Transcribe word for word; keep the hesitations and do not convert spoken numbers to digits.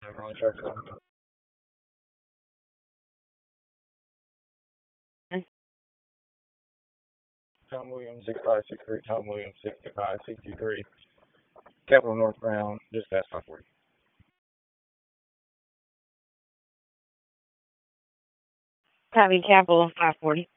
Wrong truck. Tom Williams, six five six three. Tom Williams, sixty-five sixty-three. Capital Northbound, just past five forty. Copy, Capital five forty.